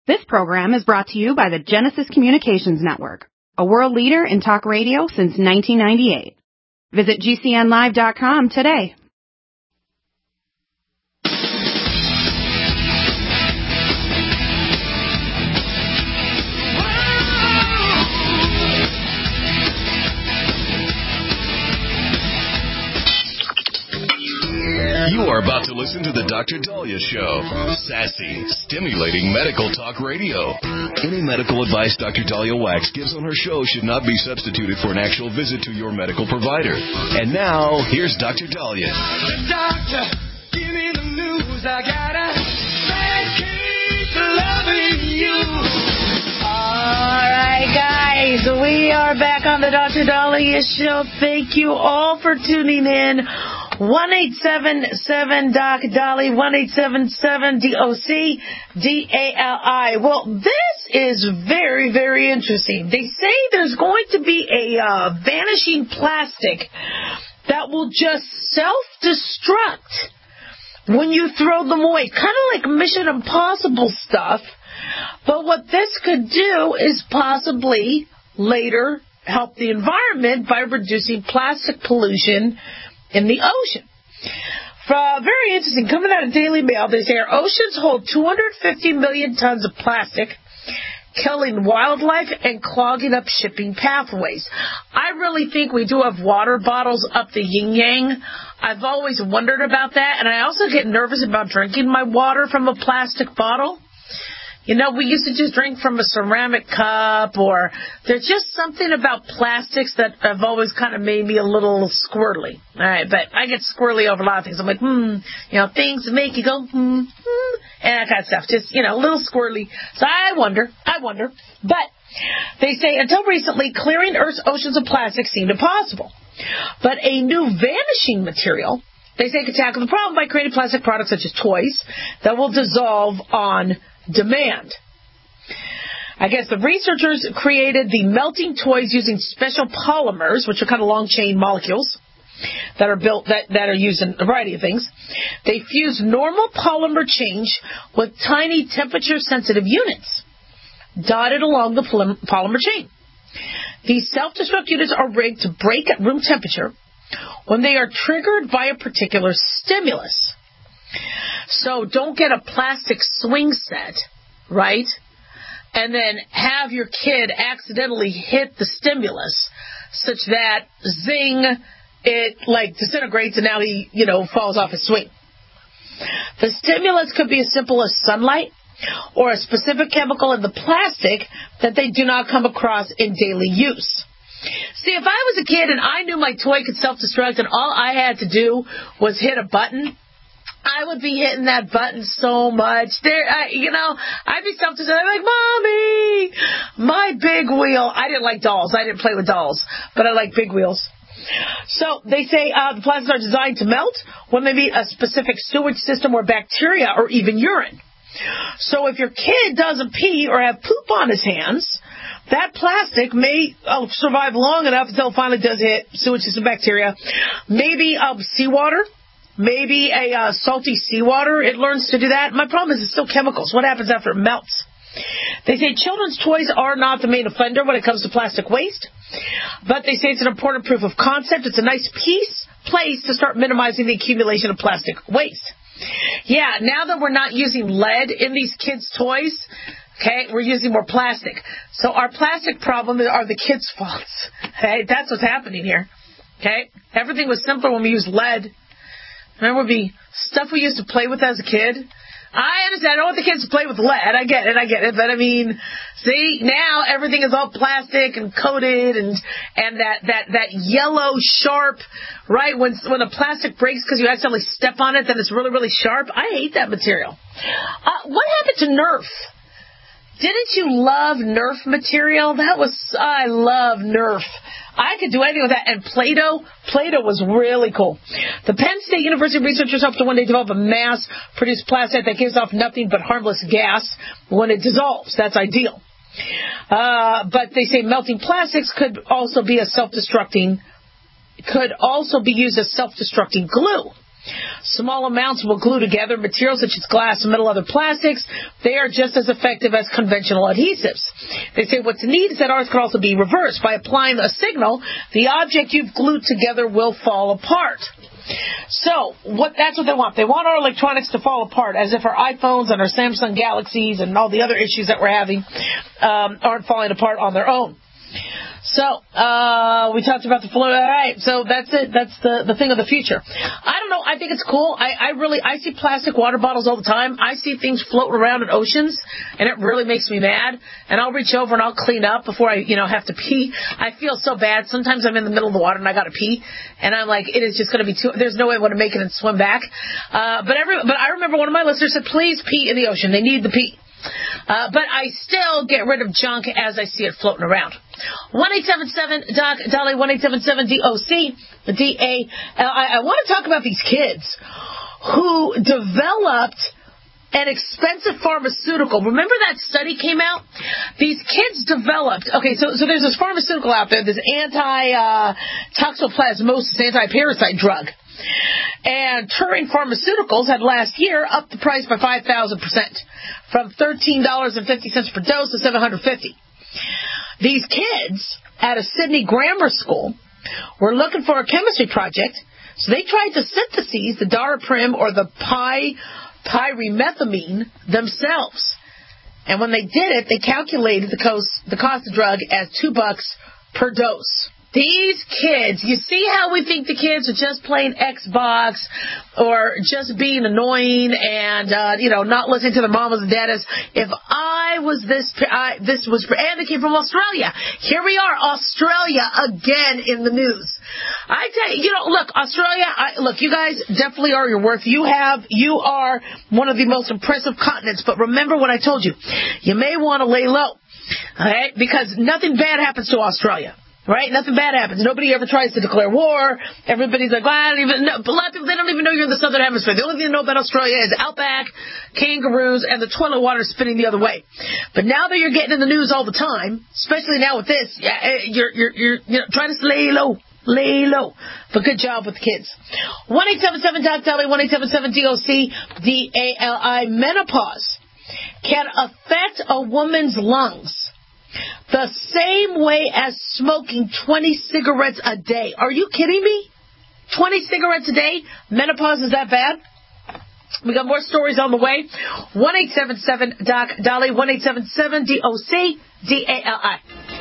This program is brought to you by the Genesis Communications Network, a world leader in talk radio since 1998. Visit GCNlive.com today. You are about to listen to the Dr. Daliah Show. Sassy, stimulating medical talk radio. Any medical advice Dr. Daliah Wax gives on her show should not be substituted for an actual visit to your medical provider. And now, here's Dr. Daliah. Doctor, give me the news. I gotta keep loving you. All right, guys, we are back on the Dr. Daliah Show. Thank you all for tuning in. 1-877-DOC-DALI, 1-877-DOC-DALI. Well, this is very, very interesting. They say there's going to be a vanishing plastic that will just self-destruct when you throw them away. Kind of like Mission Impossible stuff. But what this could do is possibly later help the environment by reducing plastic pollution in the ocean. Very interesting. Coming out of Daily Mail, they say our oceans hold 250 million tons of plastic, killing wildlife and clogging up shipping pathways. I really think we do have water bottles up the yin-yang. I've always wondered about that, and I also get nervous about drinking my water from a plastic bottle. You know, we used to just drink from a ceramic cup, or there's just something about plastics that have always kind of made me a little squirrely. All right, but I get squirrely over a lot of things. I'm like, things that make you go, and that kind of stuff. Just, a little squirrely. So I wonder. But they say, until recently, clearing Earth's oceans of plastic seemed impossible. But a new vanishing material, they say, could tackle the problem by creating plastic products such as toys that will dissolve on demand. I guess the researchers created the melting toys using special polymers, which are kind of long chain molecules that are built that are used in a variety of things. They fuse normal polymer change with tiny temperature sensitive units dotted along the polymer chain. These self-destruct units are rigged to break at room temperature when they are triggered by a particular stimulus. So don't get a plastic swing set, right? And then have your kid accidentally hit the stimulus such that, zing, it disintegrates and now he, falls off his swing. The stimulus could be as simple as sunlight or a specific chemical in the plastic that they do not come across in daily use. See, if I was a kid and I knew my toy could self-destruct and all I had to do was hit a button, I would be hitting that button so much. I'd be self-destructing. I'm like, Mommy, my big wheel. I didn't like dolls. I didn't play with dolls, but I like big wheels. So they say the plastics are designed to melt when they meet a specific sewage system or bacteria or even urine. So if your kid doesn't pee or have poop on his hands, that plastic may survive long enough until it finally does hit sewage system bacteria. Maybe seawater. Maybe a salty seawater, it learns to do that. My problem is it's still chemicals. What happens after it melts? They say children's toys are not the main offender when it comes to plastic waste, but they say it's an important proof of concept. It's a nice place to start minimizing the accumulation of plastic waste. Yeah, now that we're not using lead in these kids' toys, okay, we're using more plastic. So our plastic problem are the kids' faults. Okay, that's what's happening here. Okay, everything was simpler when we used lead. Remember the stuff we used to play with as a kid? I understand. I don't want the kids to play with lead. I get it. But see, now everything is all plastic and coated and that yellow sharp, right? When the plastic breaks because you accidentally step on it, then it's really, really sharp. I hate that material. What happened to Nerf? Didn't you love Nerf material? I love Nerf. I could do anything with that. And Play-Doh was really cool. The Penn State University researchers hope to one day develop a mass-produced plastic that gives off nothing but harmless gas when it dissolves. That's ideal. But they say melting plastics could also be used as self-destructing glue. Small amounts will glue together materials such as glass and metal, other plastics. They are just as effective as conventional adhesives. They say what's neat is that ours can also be reversed. By applying a signal, the object you've glued together will fall apart. So, that's what they want. They want our electronics to fall apart, as if our iPhones and our Samsung Galaxies and all the other issues that we're having aren't falling apart on their own. So, we talked about the flow. All right, so that's it. That's the thing of the future. I don't know. I think it's cool. I see plastic water bottles all the time. I see things floating around in oceans, and it really makes me mad. And I'll reach over and I'll clean up before I, have to pee. I feel so bad. Sometimes I'm in the middle of the water and I got to pee, and I'm like, it is just going to be there's no way I'm going to make it and swim back. But I remember one of my listeners said, please pee in the ocean. They need the pee. But I still get rid of junk as I see it floating around. 1-877-DOC-DOLLY, 1-877-DOC, D-A-L-I. I want to talk about these kids who developed an expensive pharmaceutical. Remember that study came out? These kids developed, so there's this pharmaceutical out there, this anti-toxoplasmosis, anti-parasite drug. And Turing Pharmaceuticals had last year upped the price by 5,000%, from $13.50 per dose to $750. These kids at a Sydney grammar school were looking for a chemistry project, so they tried to synthesize the daraprim or the pyrimethamine themselves. And when they did it, they calculated the cost of the drug as $2 per dose. These kids, you see how we think the kids are just playing Xbox or just being annoying and, not listening to their mamas and daddies. If I was this was, and they came from Australia. Here we are, Australia again in the news. I tell you, look, Australia, you guys definitely are your worth. You are one of the most impressive continents, but remember what I told you. You may want to lay low, alright? Because nothing bad happens to Australia. Right? Nothing bad happens. Nobody ever tries to declare war. Everybody's like, well, I don't even know. A lot of people, they don't even know you're in the southern hemisphere. The only thing they know about Australia is outback, kangaroos, and the toilet water spinning the other way. But now that you're getting in the news all the time, especially now with this, you're trying to lay low. Lay low. But good job with the kids. 1-877-DOC-DOLLY, 1-877-DOC-DALI. Menopause can affect a woman's lungs the same way as smoking 20 cigarettes a day. Are you kidding me? 20 cigarettes a day? Menopause is that bad? We got more stories on the way. 1-877-DOC-DOLLY, 1-877-DOC-DALI.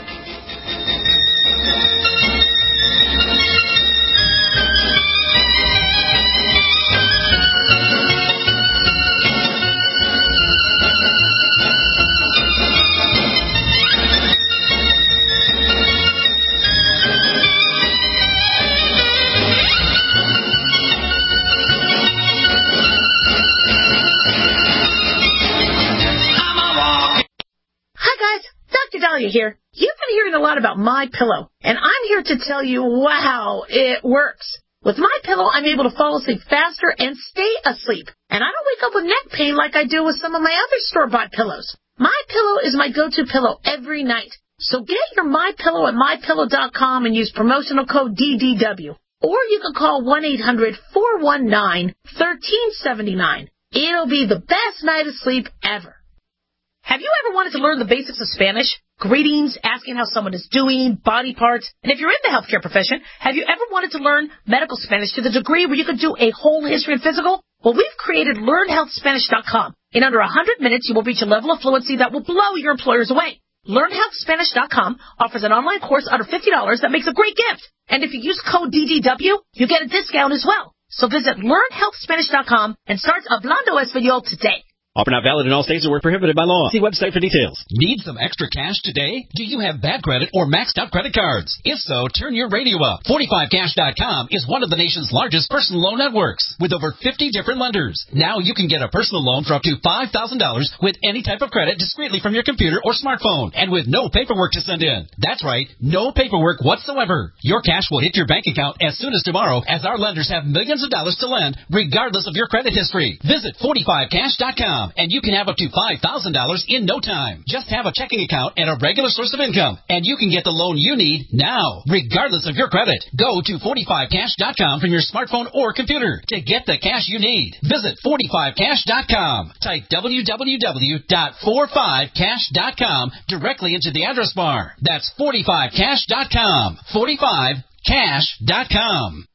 Dahlia here. You've been hearing a lot about MyPillow, and I'm here to tell you, wow, it works. With MyPillow, I'm able to fall asleep faster and stay asleep, and I don't wake up with neck pain like I do with some of my other store-bought pillows. MyPillow is my go-to pillow every night. So get your MyPillow at MyPillow.com and use promotional code DDW. Or you can call 1-800-419-1379. It'll be the best night of sleep ever. Have you ever wanted to learn the basics of Spanish? Greetings, asking how someone is doing, body parts. And if you're in the healthcare profession, have you ever wanted to learn medical Spanish to the degree where you could do a whole history and physical? Well, we've created LearnHealthSpanish.com. In under 100 minutes, you will reach a level of fluency that will blow your employers away. LearnHealthSpanish.com offers an online course under $50 that makes a great gift. And if you use code DDW, you get a discount as well. So visit LearnHealthSpanish.com and start Hablando Español today. Offer not valid in all states and were prohibited by law. See website for details. Need some extra cash today? Do you have bad credit or maxed out credit cards? If so, turn your radio up. 45cash.com is one of the nation's largest personal loan networks with over 50 different lenders. Now you can get a personal loan for up to $5,000 with any type of credit discreetly from your computer or smartphone and with no paperwork to send in. That's right, no paperwork whatsoever. Your cash will hit your bank account as soon as tomorrow, as our lenders have millions of dollars to lend regardless of your credit history. Visit 45cash.com. FoodFresh.com, and you can have up to $5,000 in no time. Just have a checking account and a regular source of income, and you can get the loan you need now, regardless of your credit. Go to 45cash.com from your smartphone or computer to get the cash you need. Visit 45cash.com. Type www.45cash.com directly into the address bar. That's 45cash.com. 45cash.com.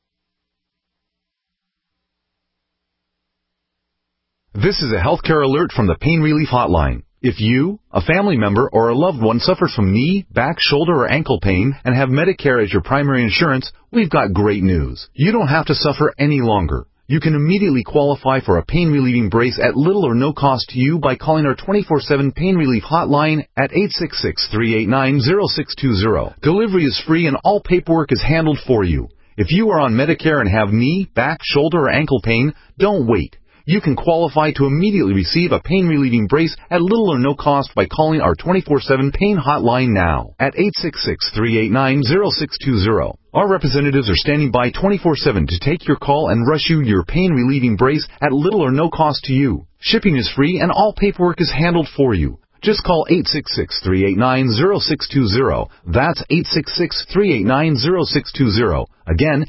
This is a healthcare alert from the Pain Relief Hotline. If you, a family member, or a loved one suffers from knee, back, shoulder, or ankle pain and have Medicare as your primary insurance, we've got great news. You don't have to suffer any longer. You can immediately qualify for a pain-relieving brace at little or no cost to you by calling our 24/7 Pain Relief Hotline at 866-389-0620. Delivery is free and all paperwork is handled for you. If you are on Medicare and have knee, back, shoulder, or ankle pain, don't wait. You can qualify to immediately receive a pain-relieving brace at little or no cost by calling our 24/7 Pain Hotline now at 866-389-0620. Our representatives are standing by 24/7 to take your call and rush you your pain-relieving brace at little or no cost to you. Shipping is free and all paperwork is handled for you. Just call 866-389-0620. That's 866-389-0620. Again,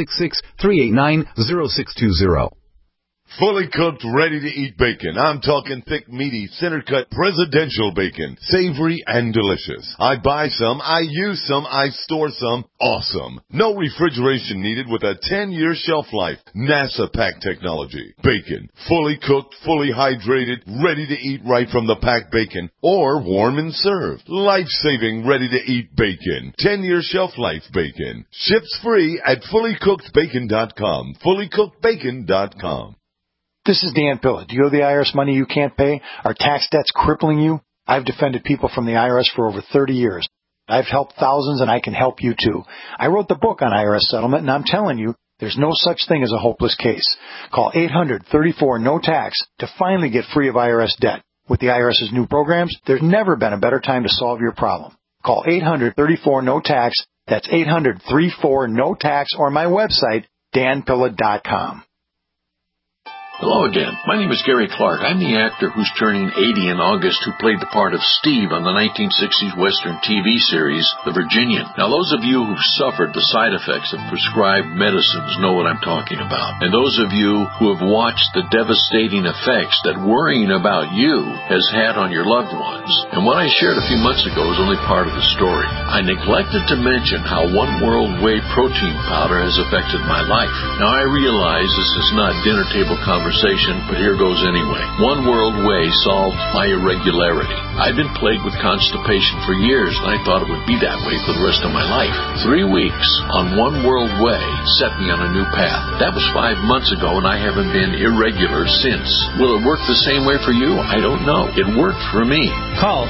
866-389-0620. Fully cooked, ready-to-eat bacon. I'm talking thick, meaty, center-cut, presidential bacon. Savory and delicious. I buy some, I use some, I store some. Awesome. No refrigeration needed with a 10-year shelf life. NASA pack technology. Bacon. Fully cooked, fully hydrated, ready to eat right from the packed bacon. Or warm and served. Life-saving, ready-to-eat bacon. 10-year shelf life bacon. Ships free at fullycookedbacon.com. Fullycookedbacon.com. This is Dan Pilla. Do you owe the IRS money you can't pay? Are tax debts crippling you? I've defended people from the IRS for over 30 years. I've helped thousands, and I can help you too. I wrote the book on IRS settlement, and I'm telling you, there's no such thing as a hopeless case. Call 800-34-NO-TAX to finally get free of IRS debt. With the IRS's new programs, there's never been a better time to solve your problem. Call 800-34-NO-TAX. That's 800-34-NO-TAX, or my website, danpilla.com. Hello again. My name is Gary Clark. I'm the actor who's turning 80 in August who played the part of Steve on the 1960s Western TV series, The Virginian. Now, those of you who've suffered the side effects of prescribed medicines know what I'm talking about. And those of you who have watched the devastating effects that worrying about you has had on your loved ones. And what I shared a few months ago is only part of the story. I neglected to mention how One World Whey protein powder has affected my life. Now, I realize this is not dinner table conversation, but here goes anyway. One World Whey solved my irregularity. I've been plagued with constipation for years, and I thought it would be that way for the rest of my life. 3 weeks on One World Whey set me on a new path. That was 5 months ago, and I haven't been irregular since. Will it work the same way for you? I don't know. It worked for me. Call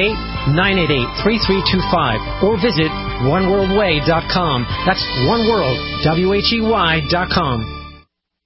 888-988-3325 or visit oneworldwhey.com. That's oneworld, WHEY.com.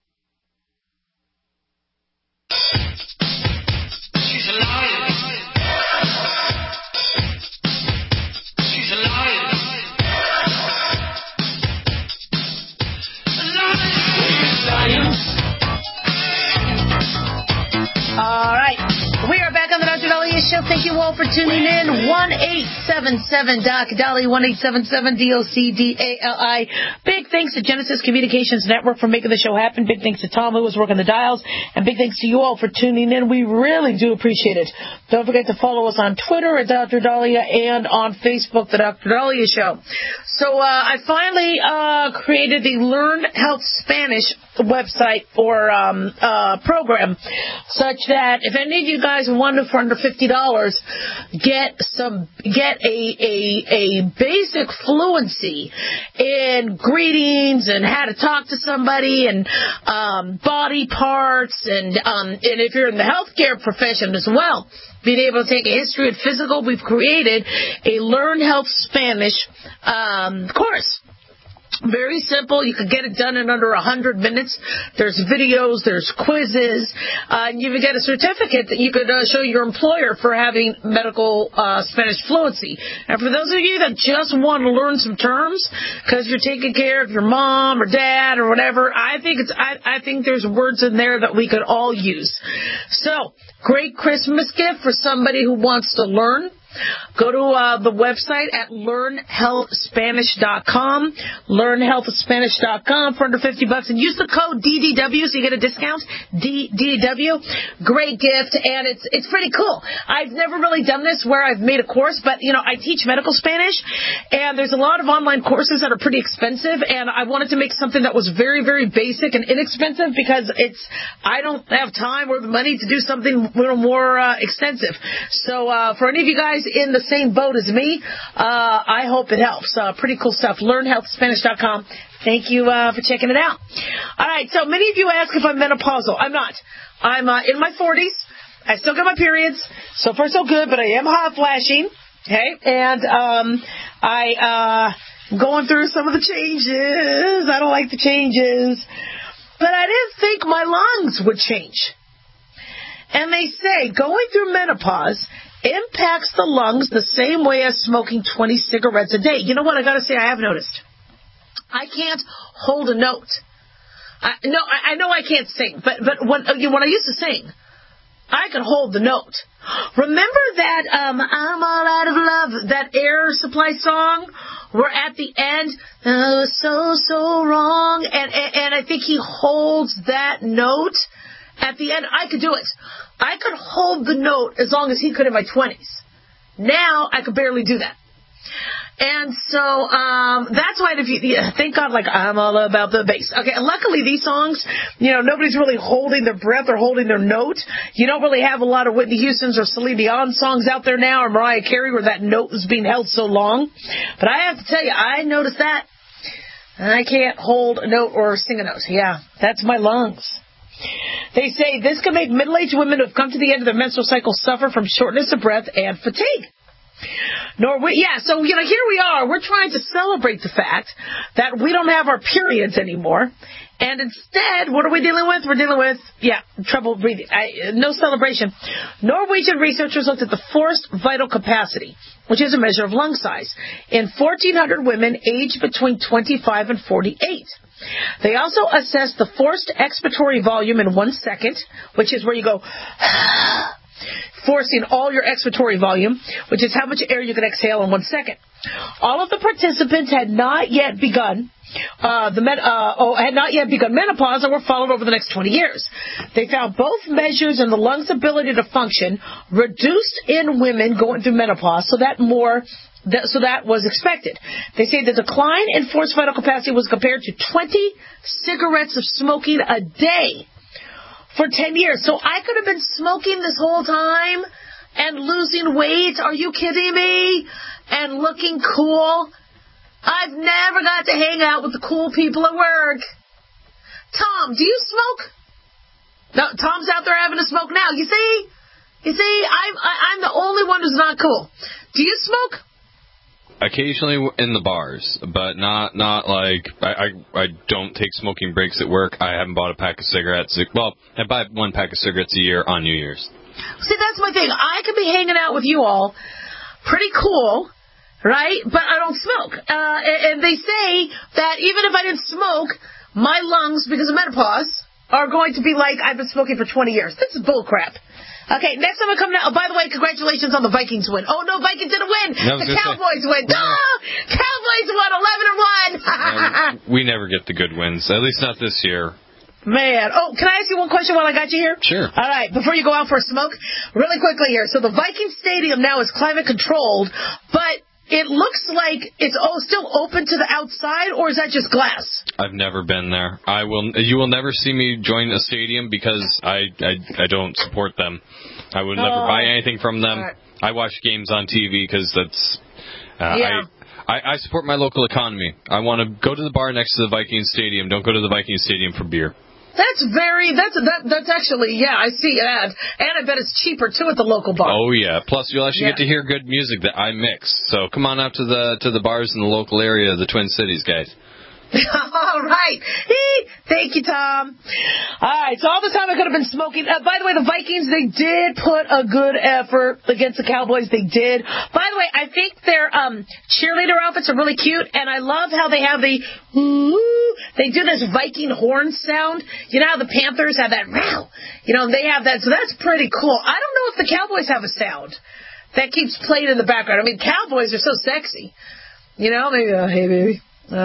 Show. Thank you all for tuning in. 1-877-DOC-DOLLY, 1-877-DOC-DALI. Big thanks to Genesis Communications Network for making the show happen. Big thanks to Tom, who was working the dials. And big thanks to you all for tuning in. We really do appreciate it. Don't forget to follow us on Twitter at Dr. Dahlia and on Facebook, The Dr. Dahlia Show. So I finally created the Learn Health Spanish website or program, such that if any of you guys want to, for under $50, get a basic fluency in greetings and how to talk to somebody and body parts and if you're in the healthcare profession as well, being able to take a history and physical, we've created a Learn Health Spanish course. Very simple. You can get it done in under 100 minutes. There's videos, there's quizzes, and you even get a certificate that you could show your employer for having medical Spanish fluency. And for those of you that just want to learn some terms because you're taking care of your mom or dad or whatever, I think there's words in there that we could all use. So, great Christmas gift for somebody who wants to learn. Go to the website at learnhealthspanish.com, learnhealthspanish.com for under $50, and use the code DDW so you get a discount. DDW, great gift, and it's pretty cool. I've never really done this where I've made a course, but I teach medical Spanish, and there's a lot of online courses that are pretty expensive, and I wanted to make something that was very, very basic and inexpensive because I don't have time or the money to do something a little more extensive. So for any of you guys in the same boat as me, I hope it helps. Pretty cool stuff. LearnHealthSpanish.com. Thank you for checking it out. All right, so many of you ask if I'm menopausal. I'm not. I'm in my 40s. I still get my periods. So far, so good, but I am hot flashing. Okay, and I'm going through some of the changes. I don't like the changes. But I didn't think my lungs would change. And they say going through menopause impacts the lungs the same way as smoking 20 cigarettes a day. You know what? I got to say, I have noticed. I can't hold a note. I know I can't sing, but when I used to sing, I could hold the note. Remember that I'm all out of love, that Air Supply song, where at the end, oh, so wrong, and I think he holds that note at the end. I could do it. I could hold the note as long as he could in my 20s. Now, I could barely do that. And so, that's why, thank God, I'm all about the bass. Okay, and luckily these songs, nobody's really holding their breath or holding their note. You don't really have a lot of Whitney Houston's or Celine Dion songs out there now, or Mariah Carey, where that note is being held so long. But I have to tell you, I noticed that. I can't hold a note or sing a note. Yeah, that's my lungs. They say this can make middle-aged women who have come to the end of their menstrual cycle suffer from shortness of breath and fatigue. So, here we are. We're trying to celebrate the fact that we don't have our periods anymore. And instead, what are we dealing with? We're dealing with, trouble breathing. No celebration. Norwegian researchers looked at the forced vital capacity, which is a measure of lung size, in 1,400 women aged between 25 and 48. They also assessed the forced expiratory volume in 1 second, which is where you go forcing all your expiratory volume, which is how much air you can exhale in 1 second. All of the participants had not yet begun menopause and were followed over the next 20 years. They found both measures in the lungs' ability to function reduced in women going through menopause, so that was expected. They say the decline in forced vital capacity was compared to 20 cigarettes of smoking a day for 10 years. So I could have been smoking this whole time and losing weight. Are you kidding me? And looking cool. I've never got to hang out with the cool people at work. Tom, do you smoke? No, Tom's out there having a smoke now. You see, I'm the only one who's not cool. Do you smoke? Occasionally in the bars, but not like I don't take smoking breaks at work. I haven't bought a pack of cigarettes. Well, I buy 1 pack of cigarettes a year on New Year's. See, that's my thing. I could be hanging out with you all, pretty cool, right? But I don't smoke. And they say that even if I didn't smoke, my lungs, because of menopause, are going to be like I've been smoking for 20 years. This is bull crap. Okay, next time I come now. Oh, by the way, congratulations on the Vikings win. Oh, no, Vikings didn't win. The Cowboys win. Cowboys won 11-1. We never get the good wins, at least not this year. Man. Oh, can I ask you one question while I got you here? Sure. All right, before you go out for a smoke, really quickly here. So the Viking Stadium now is climate controlled, but it looks like it's still open to the outside, or is that just glass? I've never been there. You will never see me join a stadium because I don't support them. I would never buy anything from them. Right. I watch games on TV because that's... I support my local economy. I want to go to the bar next to the Viking Stadium. Don't go to the Viking Stadium for beer. That's actually, I see that. And I bet it's cheaper, too, at the local bar. Oh, yeah. Plus, you'll actually get to hear good music that I mix. So come on out to the bars in the local area, the Twin Cities, guys. All right. Thank you, Tom. All right, so all the time I could have been smoking. By the way, the Vikings, they did put a good effort against the Cowboys. They did. By the way, I think their cheerleader outfits are really cute, and I love how they have they do this Viking horn sound. You know how the Panthers have that, they have that, so that's pretty cool. I don't know if the Cowboys have a sound that keeps playing in the background. I mean, Cowboys are so sexy. Maybe, hey, baby.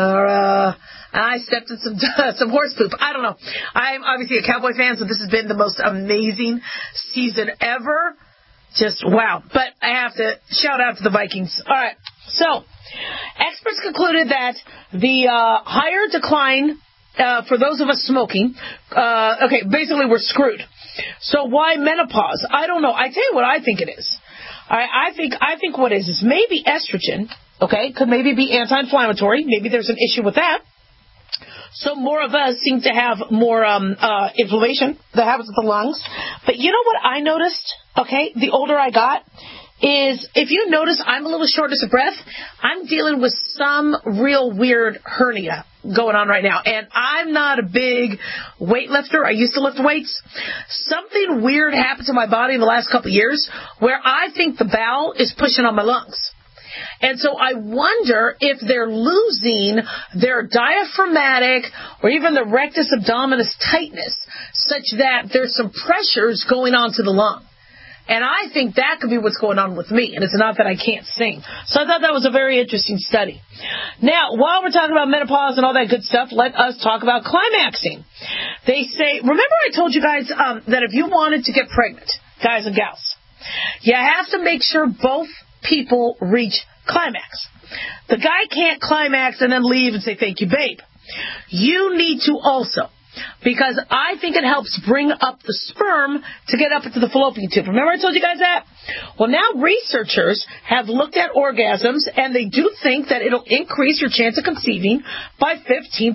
I stepped in some horse poop. I don't know. I'm obviously a Cowboy fan, so this has been the most amazing season ever. Just wow. But I have to shout out to the Vikings. All right. So, experts concluded that the higher decline for those of us smoking, basically we're screwed. So why menopause? I don't know. I tell you what I think it is. I think what it is maybe estrogen. Okay, could maybe be anti-inflammatory. Maybe there's an issue with that. So more of us seem to have more inflammation that happens with the lungs. But you know what I noticed, the older I got, is if you notice I'm a little shortness of breath, I'm dealing with some real weird hernia going on right now. And I'm not a big weightlifter. I used to lift weights. Something weird happened to my body in the last couple of years where I think the bowel is pushing on my lungs. And so I wonder if they're losing their diaphragmatic or even the rectus abdominis tightness such that there's some pressures going on to the lung. And I think that could be what's going on with me. And it's not that I can't sing. So I thought that was a very interesting study. Now, while we're talking about menopause and all that good stuff, let us talk about climaxing. They say, remember I told you guys that if you wanted to get pregnant, guys and gals, you have to make sure both people reach climax. The guy can't climax and then leave and say, thank you, babe. You need to also, because I think it helps bring up the sperm to get up into the fallopian tube. Remember I told you guys that? Well, now researchers have looked at orgasms, and they do think that it'll increase your chance of conceiving by 15%.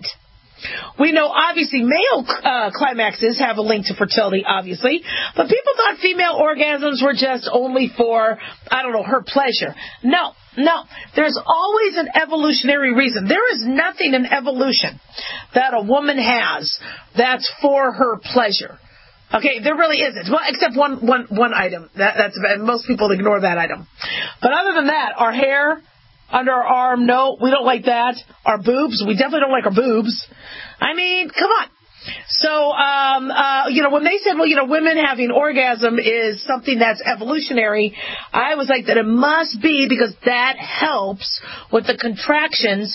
We know, obviously, male climaxes have a link to fertility, obviously, but people thought female orgasms were just only for, her pleasure. No. There's always an evolutionary reason. There is nothing in evolution that a woman has that's for her pleasure. Okay, there really isn't. Well, except one item. That's most people ignore that item. But other than that, our hair, under our arm, no, we don't like that. Our boobs, we definitely don't like our boobs. I mean, come on. So, when they said, women having orgasm is something that's evolutionary, I was like that it must be because that helps with the contractions,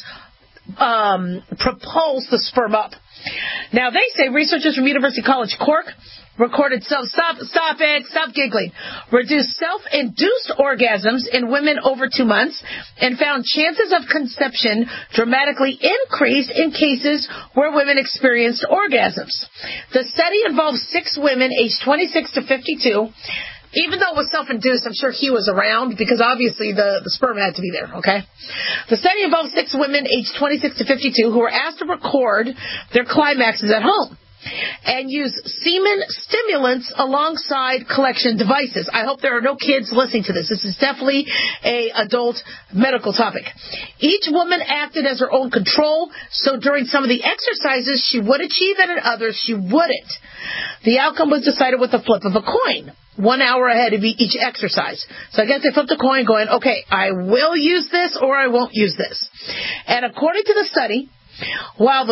propulse the sperm up. Now, they say researchers from University College Cork recorded stop giggling, reduced self-induced orgasms in women over 2 months and found chances of conception dramatically increased in cases where women experienced orgasms. The study involved 6 women aged 26 to 52. Even though it was self-induced, I'm sure he was around because obviously the sperm had to be there, okay? The study involved 6 women aged 26 to 52 who were asked to record their climaxes at home and use semen stimulants alongside collection devices. I hope there are no kids listening to this. This is definitely an adult medical topic. Each woman acted as her own control, so during some of the exercises she would achieve and in others she wouldn't. The outcome was decided with a flip of a coin, 1 hour ahead of each exercise. So I guess they flipped a coin going, okay, I will use this or I won't use this. And according to the study, while the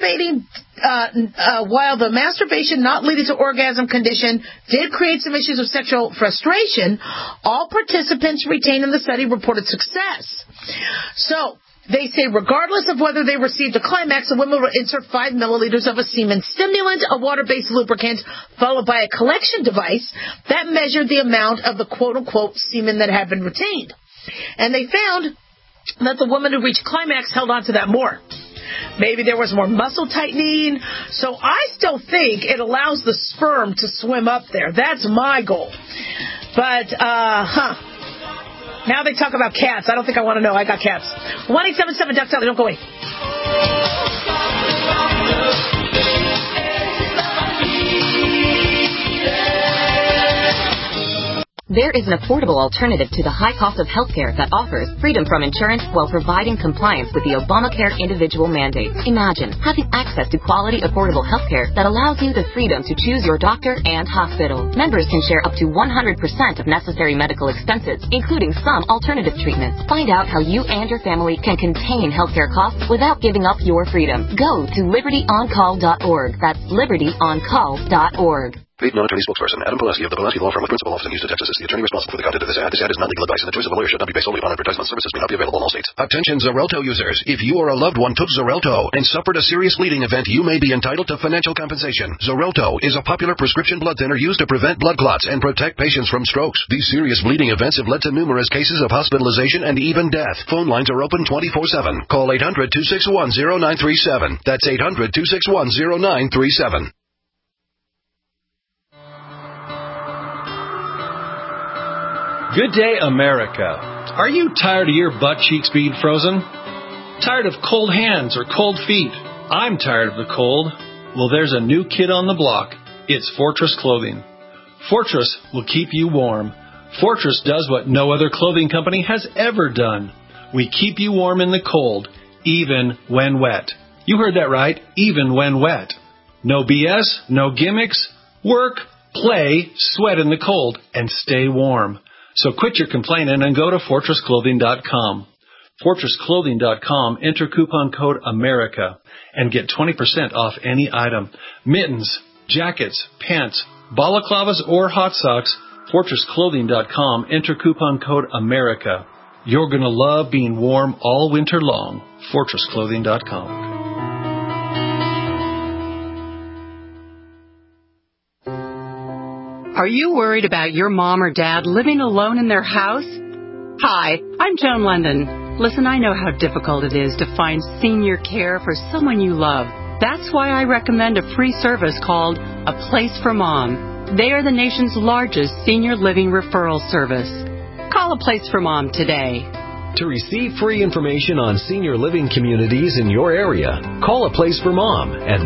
masturbation not leading to orgasm condition did create some issues of sexual frustration, all participants retained in the study reported success. So, they say regardless of whether they received a climax, a woman will insert 5 milliliters of a semen stimulant, a water-based lubricant, followed by a collection device that measured the amount of the quote-unquote semen that had been retained. And they found that the woman who reached climax held on to that more. Maybe there was more muscle tightening. So I still think it allows the sperm to swim up there. That's my goal. But, now they talk about cats. I don't think I want to know. I got cats. 1-877-DUCK-TELLY. Don't go away. There is an affordable alternative to the high cost of healthcare that offers freedom from insurance while providing compliance with the Obamacare individual mandate. Imagine having access to quality, affordable healthcare that allows you the freedom to choose your doctor and hospital. Members can share up to 100% of necessary medical expenses, including some alternative treatments. Find out how you and your family can contain healthcare costs without giving up your freedom. Go to libertyoncall.org. That's libertyoncall.org. Paid non-attorney spokesperson Adam Pulaski of the Pulaski Law Firm with principal office in Houston, Texas is the attorney responsible for the content of this ad. This ad is not legal advice, and the choice of a lawyer should not be based solely upon advertisement. Services may not be available in all states. Attention Xarelto users. If you or a loved one took Xarelto and suffered a serious bleeding event, you may be entitled to financial compensation. Xarelto is a popular prescription blood thinner used to prevent blood clots and protect patients from strokes. These serious bleeding events have led to numerous cases of hospitalization and even death. Phone lines are open 24/7. Call 800-261-0937. That's 800-261-0937. Good day, America. Are you tired of your butt cheeks being frozen? Tired of cold hands or cold feet? I'm tired of the cold. Well, there's a new kid on the block. It's Fortress Clothing. Fortress will keep you warm. Fortress does what no other clothing company has ever done. We keep you warm in the cold, even when wet. You heard that right, even when wet. No BS, no gimmicks. Work, play, sweat in the cold, and stay warm. So quit your complaining and go to FortressClothing.com. FortressClothing.com, enter coupon code AMERICA and get 20% off any item. Mittens, jackets, pants, balaclavas, or hot socks. FortressClothing.com, enter coupon code AMERICA. You're going to love being warm all winter long. FortressClothing.com. Are you worried about your mom or dad living alone in their house? Hi, I'm Joan London. Listen, I know how difficult it is to find senior care for someone you love. That's why I recommend a free service called A Place for Mom. They are the nation's largest senior living referral service. Call A Place for Mom today. To receive free information on senior living communities in your area, call A Place for Mom at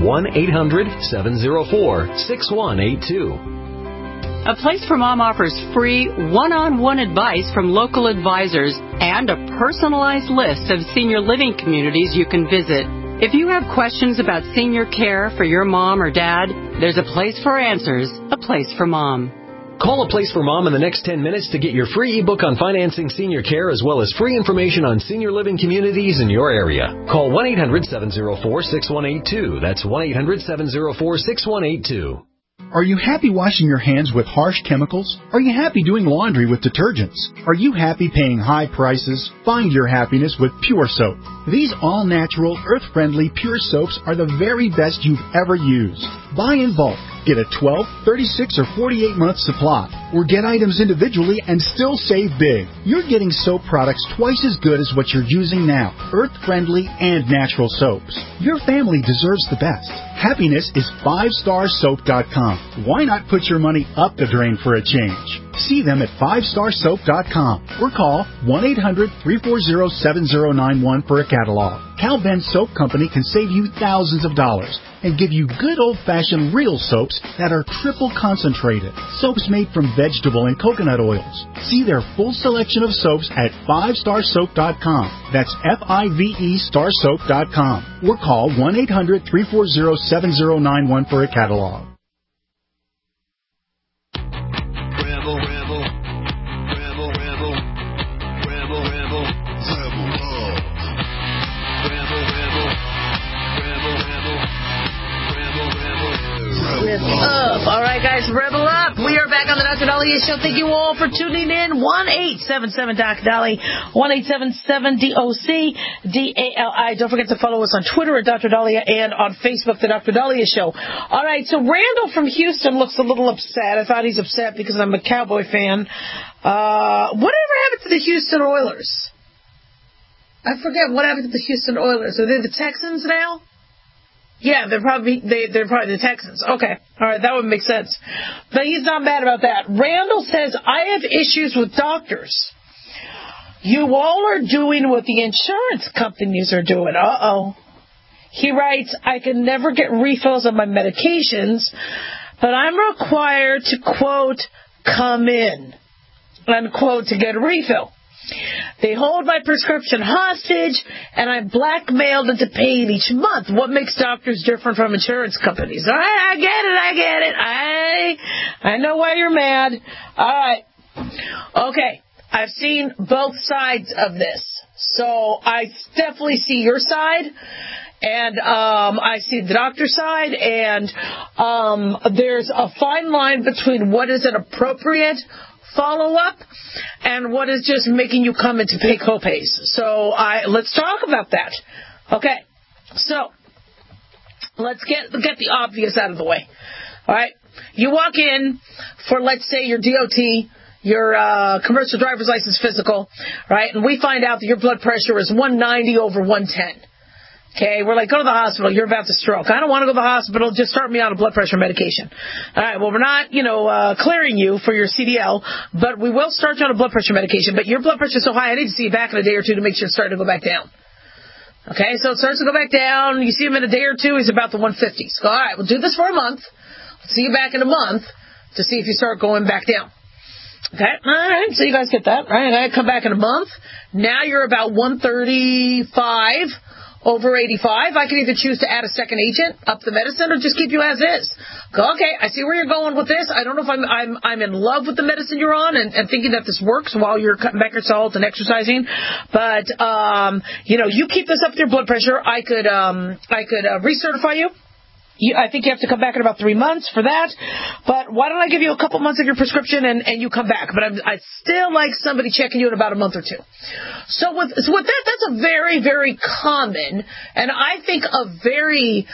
1-800-704-6182. A Place for Mom offers free one-on-one advice from local advisors and a personalized list of senior living communities you can visit. If you have questions about senior care for your mom or dad, there's a place for answers, A Place for Mom. Call A Place for Mom in the next 10 minutes to get your free ebook on financing senior care as well as free information on senior living communities in your area. Call 1-800-704-6182. That's 1-800-704-6182. Are you happy washing your hands with harsh chemicals? Are you happy doing laundry with detergents? Are you happy paying high prices? Find your happiness with Pure Soap. These all-natural, earth-friendly Pure Soaps are the very best you've ever used. Buy in bulk. Get a 12, 36, or 48-month supply. Or get items individually and still save big. You're getting soap products twice as good as what you're using now. Earth-friendly and natural soaps. Your family deserves the best. Happiness is 5starsoap.com. Why not put your money up the drain for a change? See them at 5starsoap.com or call 1-800-340-7091 for a catalog. Cal Ben Soap Company can save you thousands of dollars and give you good old-fashioned real soaps that are triple concentrated. Soaps made from vegetable and coconut oils. See their full selection of soaps at 5starsoap.com. That's F-I-V-E starsoap.com. Or call 1-800-340-7091 for a catalog. Up. All right, guys, rebel up. We are back on the Dr. Daliah Show. Thank you all for tuning in. 1-877-DOC-DALI, 1-877-DOC-DALI. Don't forget to follow us on Twitter at Dr. Daliah and on Facebook, The Dr. Daliah Show. All right, so Randall from Houston looks a little upset. I thought he's upset because I'm a Cowboy fan. Whatever happened to the Houston Oilers? I forget what happened to the Houston Oilers. Are they the Texans now? Yeah, they're probably the Texans. Okay. All right, that would make sense. But he's not mad about that. Randall says, I have issues with doctors. You all are doing what the insurance companies are doing. Uh-oh. He writes, I can never get refills of my medications, but I'm required to, quote, come in. unquote, to get a refill. They hold my prescription hostage, and I'm blackmailed into paying each month. What makes doctors different from insurance companies? All right, I get it. I know why you're mad. All right. Okay, I've seen both sides of this. So I definitely see your side, and I see the doctor's side, and there's a fine line between what is an appropriate follow-up and what is just making you come in to pay copays. So let's talk about that. Okay, so let's get the obvious out of the way. All right, you walk in for, let's say, your DOT, your commercial driver's license physical, right? And we find out that your blood pressure is 190 over 110. Okay, we're like, go to the hospital. You're about to stroke. I don't want to go to the hospital. Just start me on a blood pressure medication. All right, well, we're not, clearing you for your CDL, but we will start you on a blood pressure medication. But your blood pressure is so high, I need to see you back in a day or two to make sure it's starting to go back down. Okay, so it starts to go back down. You see him in a day or two, he's about the 150s. So, all right, we'll do this for a month. Let's see you back in a month to see if you start going back down. Okay, all right, so you guys get that, right? I come back in a month. Now you're about 135 over 85. I can either choose to add a second agent, up the medicine, or just keep you as is. Go, okay, I see where you're going with this. I don't know if I'm in love with the medicine you're on and thinking that this works while you're cutting back your salt and exercising. But, you keep this up with your blood pressure. I could recertify you. I think you have to come back in about 3 months for that. But why don't I give you a couple months of your prescription and you come back? But I'd still like somebody checking you in about a month or two. So with that, that's a very, very common and I think a very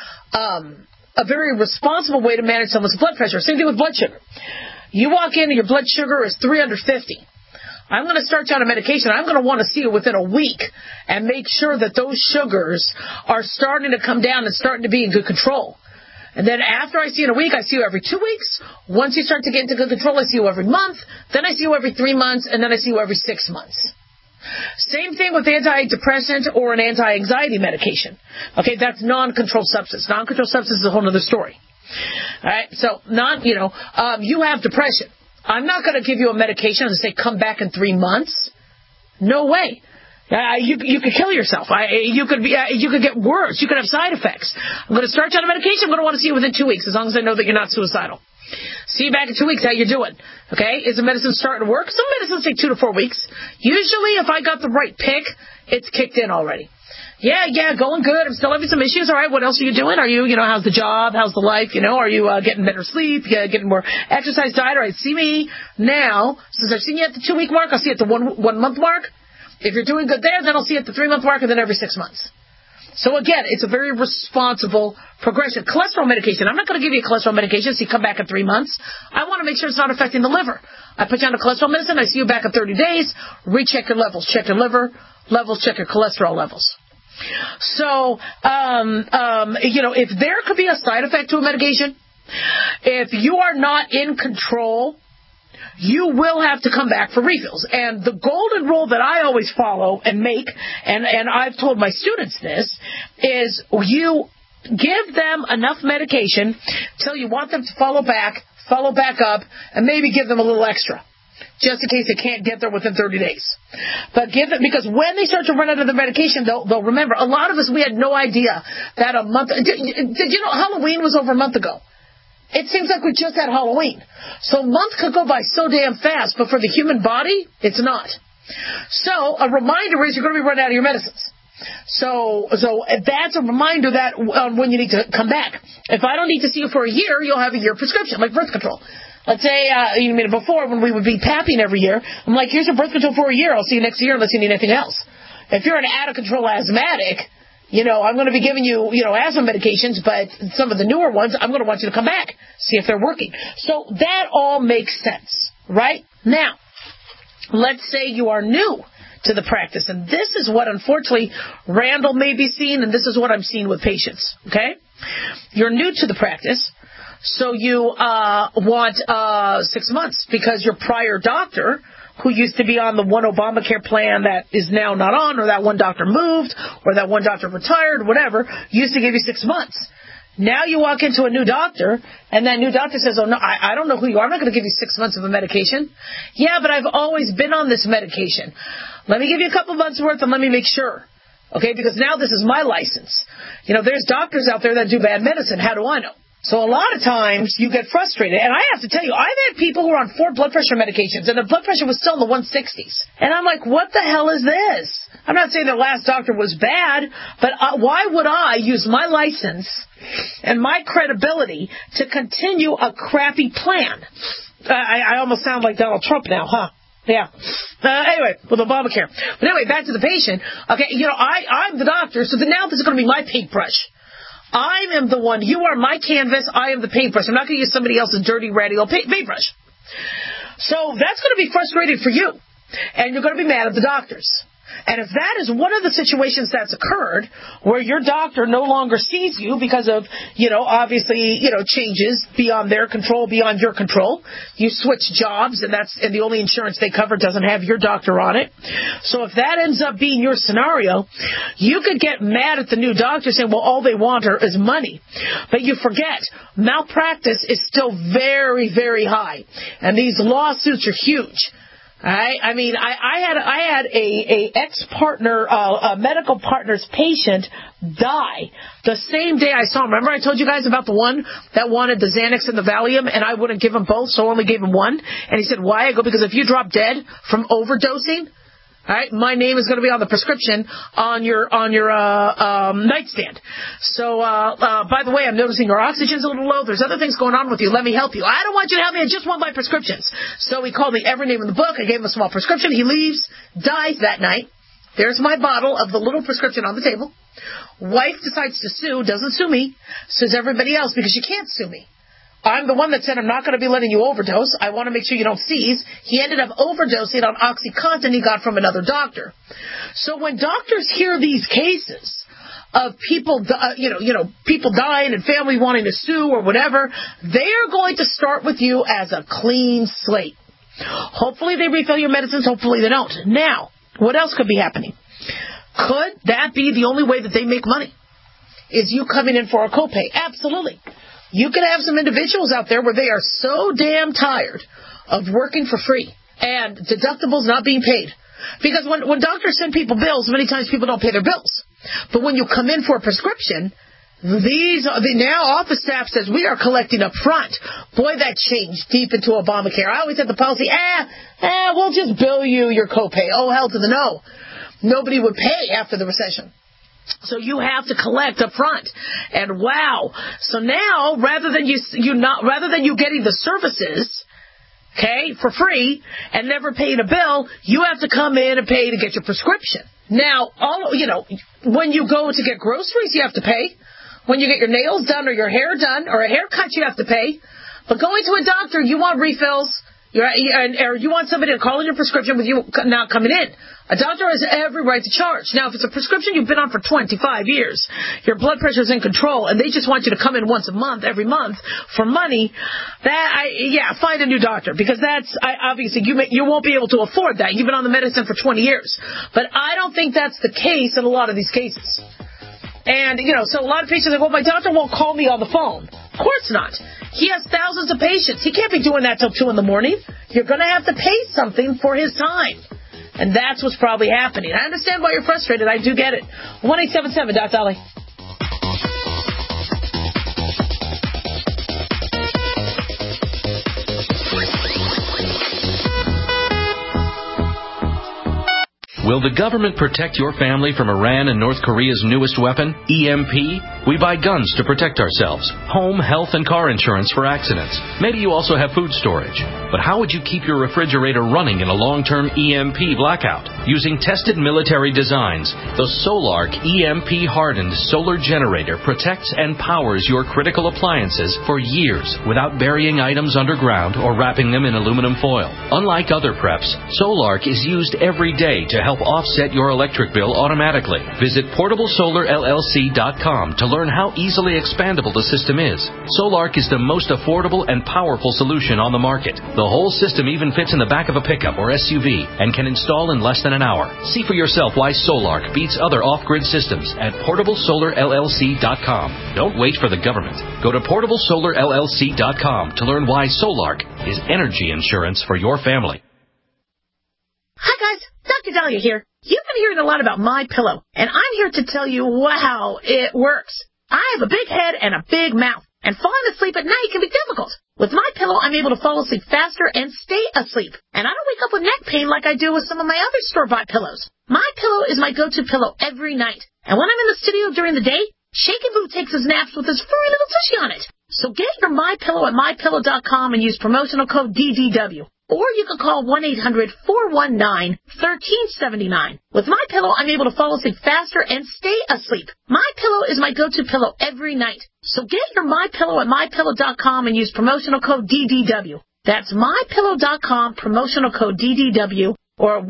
responsible way to manage someone's blood pressure. Same thing with blood sugar. You walk in and your blood sugar is 350. I'm going to start you on a medication. I'm going to want to see you within a week and make sure that those sugars are starting to come down and starting to be in good control. And then after I see you in a week, I see you every 2 weeks. Once you start to get into good control, I see you every month. Then I see you every 3 months, and then I see you every 6 months. Same thing with antidepressant or an anti-anxiety medication. Okay, that's non-controlled substance. Non-controlled substance is a whole other story. All right, so you have depression. I'm not going to give you a medication and say come back in 3 months. No way. You could kill yourself. You could get worse. You could have side effects. I'm going to start you on a medication. I'm going to want to see you within 2 weeks, as long as I know that you're not suicidal. See you back in 2 weeks. How you doing? Okay? Is the medicine starting to work? Some medicines take 2 to 4 weeks. Usually, if I got the right pick, it's kicked in already. Yeah, going good. I'm still having some issues. All right, what else are you doing? Are you, how's the job? How's the life? Are you getting better sleep? Getting more exercise, diet? All right, see me now. Since I've seen you at the 2 week mark, I'll see you at the one month mark. If you're doing good there, then I'll see you at the 3 month mark and then every 6 months. So again, it's a very responsible progression. Cholesterol medication. I'm not going to give you a cholesterol medication so you come back in 3 months. I want to make sure it's not affecting the liver. I put you on a cholesterol medicine. I see you back in 30 days. Recheck your levels. Check your liver levels. Check your cholesterol levels. So, if there could be a side effect to a medication, if you are not in control, you will have to come back for refills. And the golden rule that I always follow and make, and I've told my students this, is you give them enough medication till you want them to follow back up, and maybe give them a little extra, just in case they can't get there within 30 days. But give them, because when they start to run out of the medication, they'll remember. A lot of us, we had no idea that a month, did you know Halloween was over a month ago? It seems like we just had Halloween. So a month could go by so damn fast, but for the human body, it's not. So a reminder is you're going to be running out of your medicines. So that's a reminder that when you need to come back. If I don't need to see you for a year, you'll have a year prescription, like birth control. Let's say, before when we would be papping every year, I'm like, here's your birth control for a year. I'll see you next year unless you need anything else. If you're an out-of-control asthmatic, I'm going to be giving you, asthma medications, but some of the newer ones, I'm going to want you to come back, see if they're working. So that all makes sense, right? Now, let's say you are new to the practice, and this is what, unfortunately, Randall may be seeing, and this is what I'm seeing with patients, okay? You're new to the practice, so you want 6 months because your prior doctor, who used to be on the one Obamacare plan that is now not on, or that one doctor moved, or that one doctor retired, whatever, used to give you 6 months. Now you walk into a new doctor, and that new doctor says, oh, no, I don't know who you are. I'm not going to give you 6 months of a medication. Yeah, but I've always been on this medication. Let me give you a couple months' worth, and let me make sure. Okay, because now this is my license. There's doctors out there that do bad medicine. How do I know? So a lot of times you get frustrated. And I have to tell you, I've had people who are on 4 blood pressure medications, and their blood pressure was still in the 160s. And I'm like, what the hell is this? I'm not saying their last doctor was bad, but why would I use my license and my credibility to continue a crappy plan? I almost sound like Donald Trump now, huh? Yeah. Anyway, with Obamacare. But anyway, back to the patient. Okay, I'm the doctor, so now this is going to be my paintbrush. I am the one. You are my canvas. I am the paintbrush. I'm not going to use somebody else's dirty, ratty old paintbrush. So that's going to be frustrating for you. And you're going to be mad at the doctors. And if that is one of the situations that's occurred where your doctor no longer sees you because of, obviously, changes beyond their control, beyond your control, you switch jobs and the only insurance they cover doesn't have your doctor on it. So if that ends up being your scenario, you could get mad at the new doctor saying, well, all they want is money. But you forget, malpractice is still very, very high. And these lawsuits are huge. I mean, I had a ex-partner, a medical partner's patient die the same day I saw him. Remember I told you guys about the one that wanted the Xanax and the Valium, and I wouldn't give him both, so I only gave him one? And he said, why? I go, because if you drop dead from overdosing, all right, my name is going to be on the prescription on your nightstand. So, by the way, I'm noticing your oxygen's a little low. There's other things going on with you. Let me help you. I don't want you to help me. I just want my prescriptions. So he called me every name in the book. I gave him a small prescription. He leaves, dies that night. There's my bottle of the little prescription on the table. Wife decides to sue, doesn't sue me, sues everybody else because she can't sue me. I'm the one that said I'm not going to be letting you overdose. I want to make sure you don't seize. He ended up overdosing on OxyContin he got from another doctor. So when doctors hear these cases of people, people dying and family wanting to sue or whatever, they are going to start with you as a clean slate. Hopefully they refill your medicines. Hopefully they don't. Now, what else could be happening? Could that be the only way that they make money? Is you coming in for a copay? Absolutely. You could have some individuals out there where they are so damn tired of working for free and deductibles not being paid. Because when doctors send people bills, many times people don't pay their bills. But when you come in for a prescription, now office staff says we are collecting up front. Boy, that changed deep into Obamacare. I always had the policy, we'll just bill you your copay. Oh, hell to the no. Nobody would pay after the recession. So you have to collect up front. And wow. So now, rather than you getting the services, okay, for free and never paying a bill, you have to come in and pay to get your prescription. Now, when you go to get groceries, you have to pay. When you get your nails done or your hair done or a haircut, you have to pay. But going to a doctor, you want refills. Or you want somebody to call in your prescription with you not coming in. A doctor has every right to charge. Now, if it's a prescription you've been on for 25 years, your blood pressure is in control, and they just want you to come in once a month, every month, for money, find a new doctor. Because obviously, you won't be able to afford that. You've been on the medicine for 20 years. But I don't think that's the case in a lot of these cases. And, so a lot of patients are like, well, my doctor won't call me on the phone. Of course not. He has thousands of patients. He can't be doing that till 2 in the morning. You're going to have to pay something for his time. And that's what's probably happening. I understand why you're frustrated. I do get it. 1-877, Dr. Dolly. Will the government protect your family from Iran and North Korea's newest weapon, EMP? We buy guns to protect ourselves, home, health, and car insurance for accidents. Maybe you also have food storage. But how would you keep your refrigerator running in a long-term EMP blackout? Using tested military designs, the Solark EMP-hardened solar generator protects and powers your critical appliances for years without burying items underground or wrapping them in aluminum foil. Unlike other preps, Solark is used every day to help offset your electric bill automatically. Visit PortableSolarLLC.com to learn learn how easily expandable the system is. Solark is the most affordable and powerful solution on the market. The whole system even fits in the back of a pickup or SUV and can install in less than an hour. See for yourself why Solark beats other off-grid systems at PortableSolarLLC.com. Don't wait for the government. Go to PortableSolarLLC.com to learn why Solark is energy insurance for your family. Hi guys, Dr. Dahlia here. You've been hearing a lot about MyPillow, and I'm here to tell you how it works. I have a big head and a big mouth, and falling asleep at night can be difficult. With MyPillow, I'm able to fall asleep faster and stay asleep, and I don't wake up with neck pain like I do with some of my other store-bought pillows. MyPillow is my go-to pillow every night, and when I'm in the studio during the day, Shaky Boo takes his naps with his furry little tushy on it. So get your MyPillow at MyPillow.com and use promotional code DDW. Or you can call 1-800-419-1379. With MyPillow, I'm able to fall asleep faster and stay asleep. MyPillow is my go-to pillow every night. So get your MyPillow at MyPillow.com and use promotional code DDW. That's MyPillow.com, promotional code DDW, or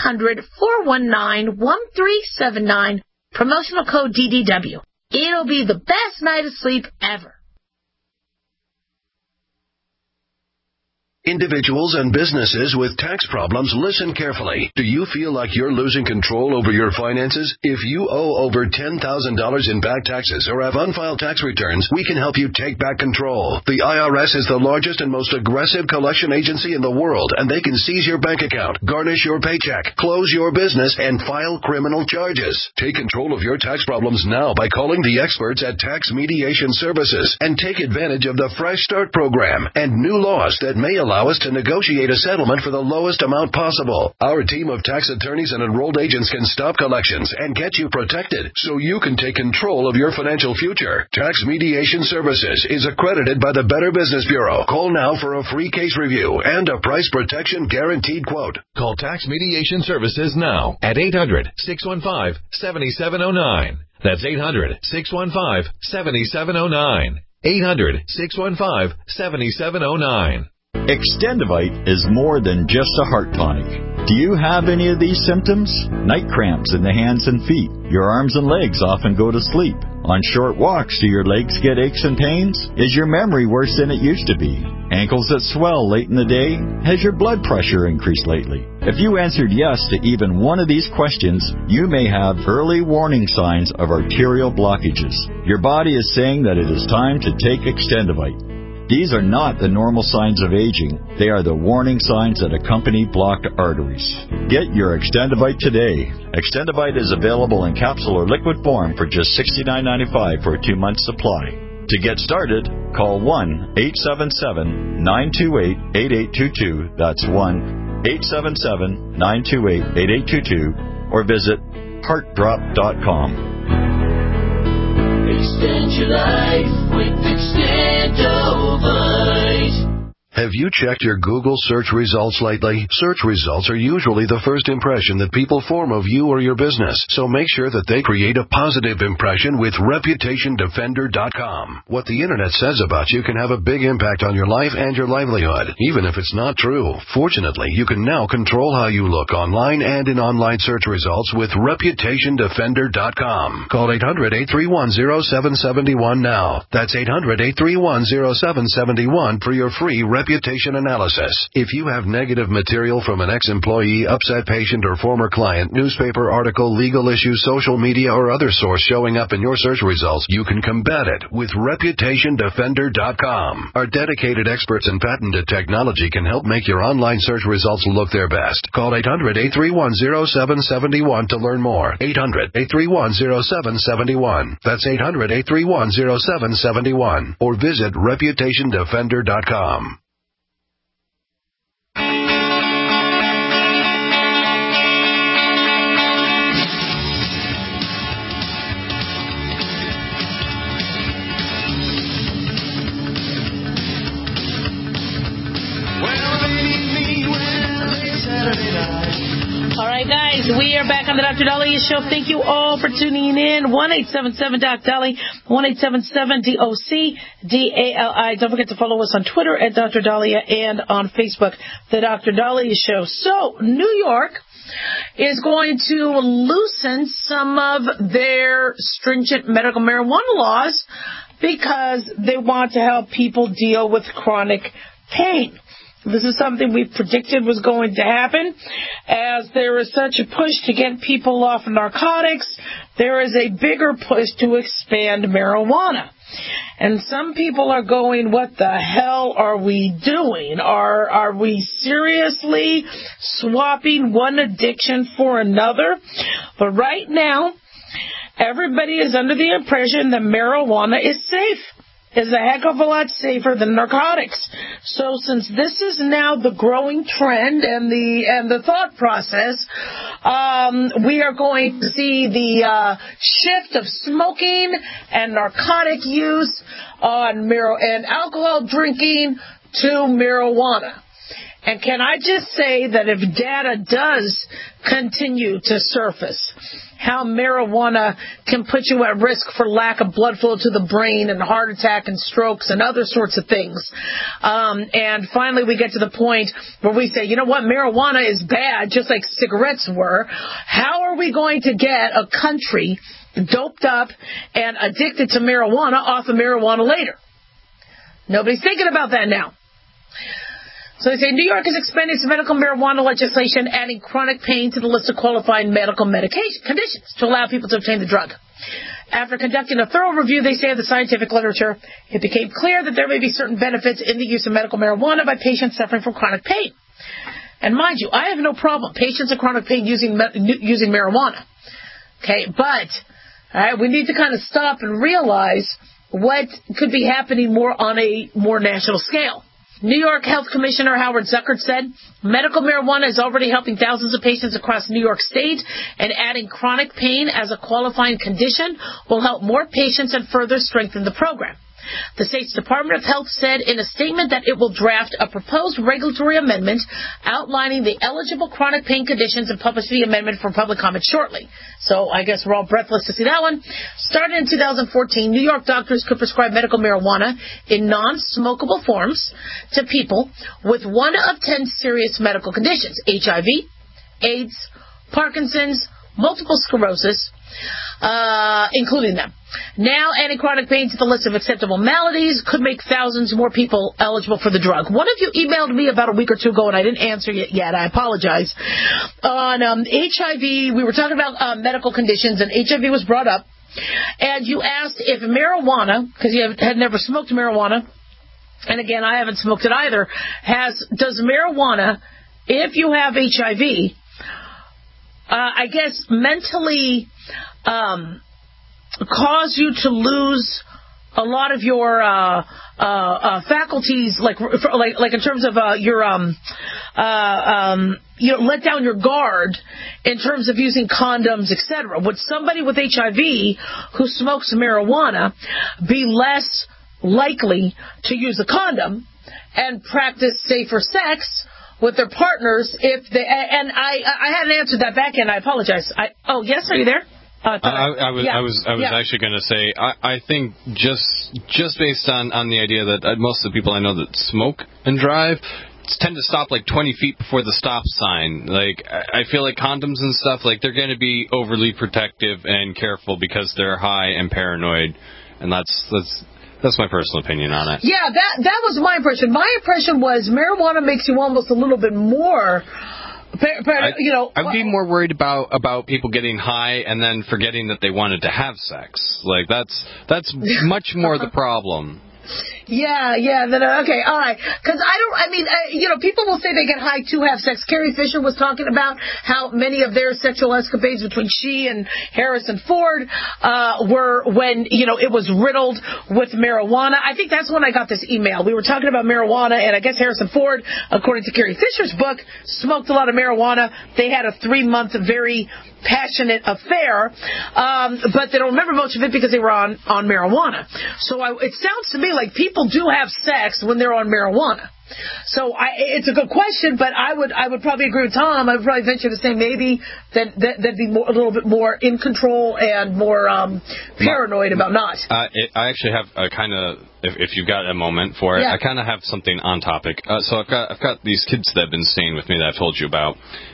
1-800-419-1379, promotional code DDW. It'll be the best night of sleep ever. Individuals and businesses with tax problems, listen carefully. Do you feel like you're losing control over your finances? If you owe over $10,000 in back taxes or have unfiled tax returns, we can help you take back control. The IRS is the largest and most aggressive collection agency in the world, and they can seize your bank account, garnish your paycheck, close your business, and file criminal charges. Take control of your tax problems now by calling the experts at Tax Mediation Services and take advantage of the Fresh Start program and new laws that may allow us to negotiate a settlement for the lowest amount possible. Our team of tax attorneys and enrolled agents can stop collections and get you protected so you can take control of your financial future. Tax Mediation Services is accredited by the Better Business Bureau. Call now for a free case review and a price protection guaranteed quote. Call Tax Mediation Services now at 800-615-7709. That's 800-615-7709. 800-615-7709. Extendivite is more than just a heart tonic. Do you have any of these symptoms? Night cramps in the hands and feet. Your arms and legs often go to sleep. On short walks, do your legs get aches and pains? Is your memory worse than it used to be? Ankles that swell late in the day? Has your blood pressure increased lately? If you answered yes to even one of these questions, you may have early warning signs of arterial blockages. Your body is saying that it is time to take Extendivite. These are not the normal signs of aging. They are the warning signs that accompany blocked arteries. Get your Extendivite today. Extendivite is available in capsule or liquid form for just $69.95 for a 2-month supply. To get started, call 1-877-928-8822. That's 1-877-928-8822. Or visit heartdrop.com. Extend your life with Extendivite. Have you checked your Google search results lately? Search results are usually the first impression that people form of you or your business, so make sure that they create a positive impression with ReputationDefender.com. What the Internet says about you can have a big impact on your life and your livelihood, even if it's not true. Fortunately, you can now control how you look online and in online search results with ReputationDefender.com. Call 800-831-0771 now. That's 800-831-0771 for your free reputation analysis. If you have negative material from an ex-employee, upset patient, or former client, newspaper article, legal issue, social media, or other source showing up in your search results, you can combat it with ReputationDefender.com. Our dedicated experts in patented technology can help make your online search results look their best. Call 800-831-0771 to learn more. 800-831-0771. That's 800-831-0771. Or visit ReputationDefender.com. All right, guys, we are back on the Dr. Dahlia Show. Thank you all for tuning in. 1-877-DOC-DALI, 1-877-DOC-DALI. Don't forget to follow us on Twitter at Dr. Dahlia and on Facebook, The Dr. Dahlia Show. So, New York is going to loosen some of their stringent medical marijuana laws because they want to help people deal with chronic pain. This is something we predicted was going to happen. As there is such a push to get people off narcotics, there is a bigger push to expand marijuana. And some people are going, what the hell are we doing? Are we seriously swapping one addiction for another? But right now, everybody is under the impression that marijuana is safe. Is a heck of a lot safer than narcotics. So since this is now the growing trend and the thought process, we are going to see the shift of smoking and narcotic use and alcohol drinking to marijuana. And can I just say that if data does continue to surface, how marijuana can put you at risk for lack of blood flow to the brain and heart attack and strokes and other sorts of things. And finally we get to the point where we say, you know what, marijuana is bad, just like cigarettes were. How are we going to get a country doped up and addicted to marijuana off of marijuana later? Nobody's thinking about that now. So they say New York is expanding its medical marijuana legislation, adding chronic pain to the list of qualifying medical medication conditions to allow people to obtain the drug. After conducting a thorough review, they say, of the scientific literature, it became clear that there may be certain benefits in the use of medical marijuana by patients suffering from chronic pain. And mind you, I have no problem patients with chronic pain using marijuana. Okay, but we need to kind of stop and realize what could be happening more on a more national scale. New York Health Commissioner Howard Zuckert said, medical marijuana is already helping thousands of patients across New York State, and adding chronic pain as a qualifying condition will help more patients and further strengthen the program. The state's Department of Health said in a statement that it will draft a proposed regulatory amendment outlining the eligible chronic pain conditions and publish the amendment for public comment shortly. So I guess we're all breathless to see that one. Started in 2014, New York doctors could prescribe medical marijuana in non-smokable forms to people with 1 of 10 serious medical conditions: HIV, AIDS, Parkinson's, multiple sclerosis, including them. Now, adding chronic pain to the list of acceptable maladies could make thousands more people eligible for the drug. One of you emailed me about a week or two ago, and I didn't answer it yet. I apologize. On HIV, we were talking about medical conditions, and HIV was brought up. And you asked if marijuana, because you had never smoked marijuana, and again, I haven't smoked it either, does marijuana, if you have HIV, I guess mentally cause you to lose a lot of your faculties, like in terms of your let down your guard in terms of using condoms, etc. Would somebody with HIV who smokes marijuana be less likely to use a condom and practice safer sex with their partners if they? And I hadn't answered that back end. I apologize. Oh yes, are you there? I was actually going to say, I think just based on the idea that most of the people I know that smoke and drive tend to stop like 20 feet before the stop sign. Like, I feel like condoms and stuff, like, they're going to be overly protective and careful because they're high and paranoid, and that's my personal opinion on it. Yeah, that was my impression. My impression was marijuana makes you almost a little bit more. I'd be more worried about people getting high and then forgetting that they wanted to have sex. Like, that's much more the problem. Yeah, okay, all right. Because people will say they get high to have sex. Carrie Fisher was talking about how many of their sexual escapades between she and Harrison Ford were when, it was riddled with marijuana. I think that's when I got this email. We were talking about marijuana, and I guess Harrison Ford, according to Carrie Fisher's book, smoked a lot of marijuana. They had a 3-month very passionate affair, but they don't remember much of it because they were on marijuana. So it sounds to me like people do have sex when they're on marijuana. So it's a good question, but I would probably agree with Tom. I would probably venture to say maybe that'd be a little bit more in control and more paranoid about not. I actually have a kind of if you've got a moment for it, I kind of have something on topic. So I've got these kids that have been staying with me that I've told you about,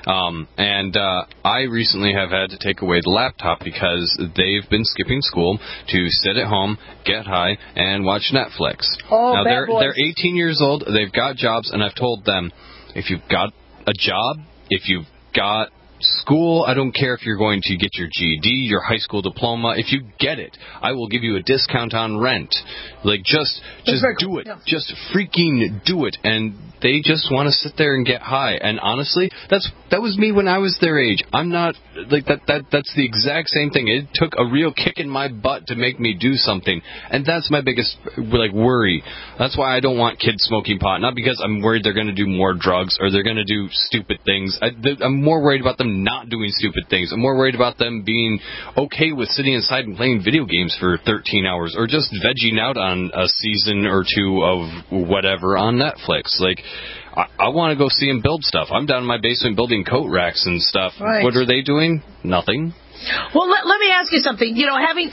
and I recently have had to take away the laptop because they've been skipping school to sit at home, get high, and watch Netflix. Oh, now bad boys. they're 18 years old. They've got jobs, and I've told them, if you've got a job, if you've got school, I don't care if you're going to get your GED, your high school diploma. If you get it, I will give you a discount on rent. Like, just do it. Yeah. Just freaking do it. And they just want to sit there and get high. And honestly, that was me when I was their age. I'm not like that. That's the exact same thing. It took a real kick in my butt to make me do something, and that's my biggest worry. That's why I don't want kids smoking pot. Not because I'm worried they're going to do more drugs or they're going to do stupid things. I'm more worried about them not doing stupid things. I'm more worried about them being okay with sitting inside and playing video games for 13 hours or just vegging out on a season or two of whatever on Netflix. Like, I want to go see them build stuff. I'm down in my basement building coat racks and stuff. Right. What are they doing? Nothing. Well, let me ask you something. Having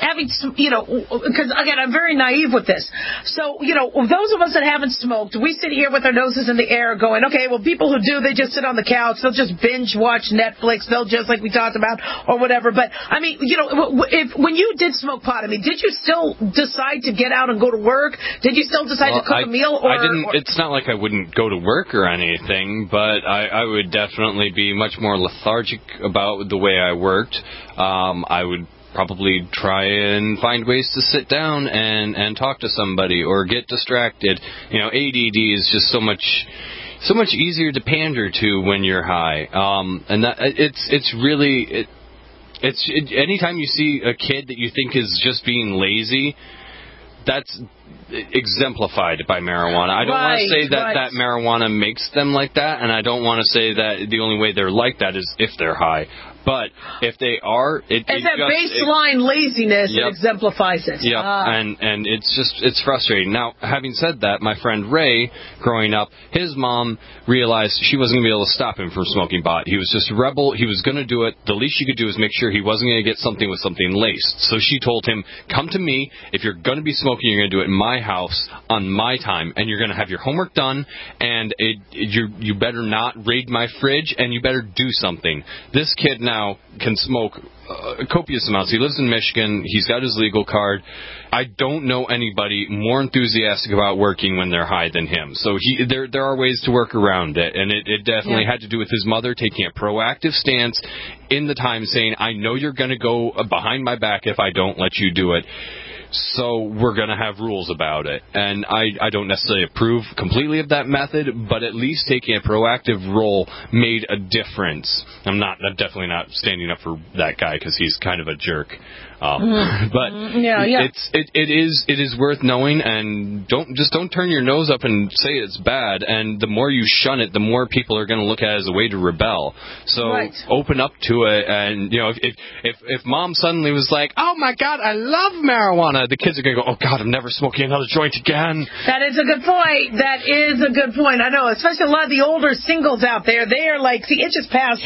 because again, I'm very naive with this. So, those of us that haven't smoked, we sit here with our noses in the air going, okay, well, people who do, they just sit on the couch. They'll just binge watch Netflix. They'll just, like we talked about, or whatever. But, I mean, when you did smoke pot, I mean, did you still decide to get out and go to work? Did you still decide to cook a meal? I didn't. It's not like I wouldn't go to work or anything, but I would definitely be much more lethargic about the way I worked. I would probably try and find ways to sit down and talk to somebody or get distracted. ADD is just so much easier to pander to when you're high. And that it's really anytime you see a kid that you think is just being lazy, that's exemplified by marijuana. I don't want to say that marijuana makes them like that, and I don't want to say that the only way they're like that is if they're high. But if they are, baseline laziness that exemplifies it. Yeah, and it's frustrating. Now, having said that, my friend Ray, growing up, his mom realized she wasn't going to be able to stop him from smoking pot. He was just a rebel. He was going to do it. The least she could do is make sure he wasn't going to get something with something laced. So she told him, come to me. If you're going to be smoking, you're going to do it in my house on my time, and you're going to have your homework done, and you better not raid my fridge, and you better do something. This kid now can smoke copious amounts. He lives in Michigan. He's got his legal card. I don't know anybody more enthusiastic about working when they're high than him. So there are ways to work around it, and it definitely had to do with his mother taking a proactive stance in the time, saying, I know you're going to go behind my back if I don't let you do it. So we're going to have rules about it. And I don't necessarily approve completely of that method, but at least taking a proactive role made a difference. I'm definitely not standing up for that guy because he's kind of a jerk. But it is worth knowing, and don't turn your nose up and say it's bad. And the more you shun it, the more people are going to look at it as a way to rebel. So open up to it, and if mom suddenly was like, "Oh my God, I love marijuana," the kids are going to go, "Oh God, I'm never smoking another joint again." That is a good point. That is a good point. I know, especially a lot of the older singles out there. They are like, see, it just passed.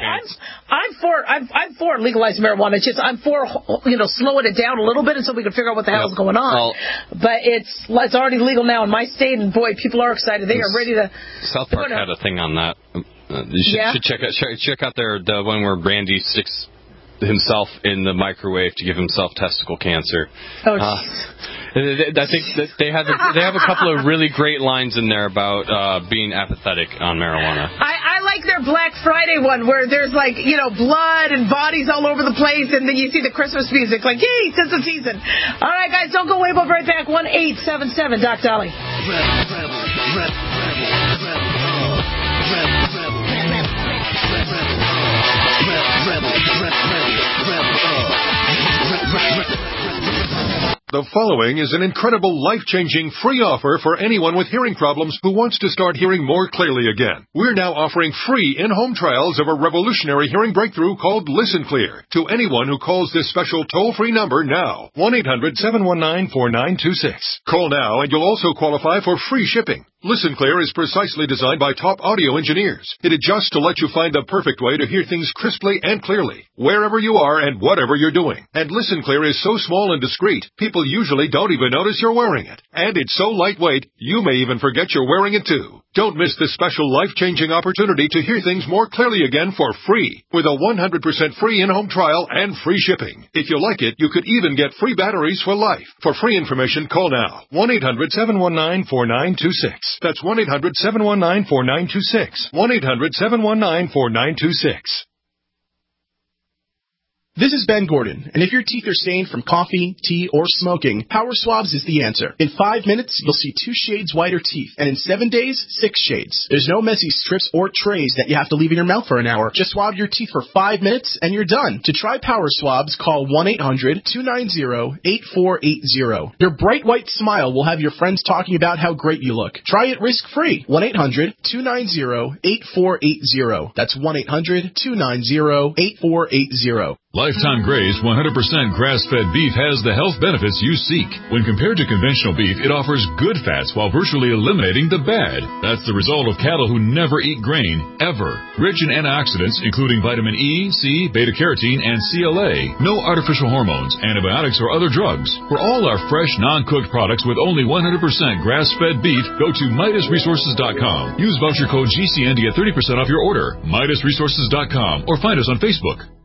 I'm for legalizing marijuana. It's just I'm for slowing it down a little bit until we can figure out what the hell is going on. But it's already legal now in my state, and boy, people are excited. They are ready to. South Park had a thing on that. You should check out the one where Randy sticks himself in the microwave to give himself testicle cancer. I think that they have a couple of really great lines in there about being apathetic on marijuana. I like their Black Friday one where there's blood and bodies all over the place, and then you see the Christmas music like, yay, it's the season. All right, guys, don't go away. We'll be right back. 1-877 Doc Dolly. The following is an incredible, life-changing free offer for anyone with hearing problems who wants to start hearing more clearly again. We're now offering free in-home trials of a revolutionary hearing breakthrough called Listen Clear to anyone who calls this special toll-free number now, 1-800-719-4926. Call now and you'll also qualify for free shipping. Listen Clear is precisely designed by top audio engineers. It adjusts to let you find the perfect way to hear things crisply and clearly, wherever you are and whatever you're doing. And Listen Clear is so small and discreet, people usually don't even notice you're wearing it. And it's so lightweight, you may even forget you're wearing it too. Don't miss this special life-changing opportunity to hear things more clearly again for free, with a 100% free in-home trial and free shipping. If you like it, you could even get free batteries for life. For free information, call now. 1-800-719-4926. That's 1-800-719-4926. 1-800-719-4926. This is Ben Gordon, and if your teeth are stained from coffee, tea, or smoking, Power Swabs is the answer. In 5 minutes, you'll see 2 shades whiter teeth, and in 7 days, 6 shades. There's no messy strips or trays that you have to leave in your mouth for an hour. Just swab your teeth for 5 minutes, and you're done. To try Power Swabs, call 1-800-290-8480. Your bright white smile will have your friends talking about how great you look. Try it risk-free. 1-800-290-8480. That's 1-800-290-8480. Lifetime Graze 100% grass-fed beef has the health benefits you seek. When compared to conventional beef, it offers good fats while virtually eliminating the bad. That's the result of cattle who never eat grain, ever. Rich in antioxidants, including vitamin E, C, beta-carotene, and CLA. No artificial hormones, antibiotics, or other drugs. For all our fresh, non-cooked products with only 100% grass-fed beef, go to MidasResources.com. Use voucher code GCN to get 30% off your order. MidasResources.com or find us on Facebook.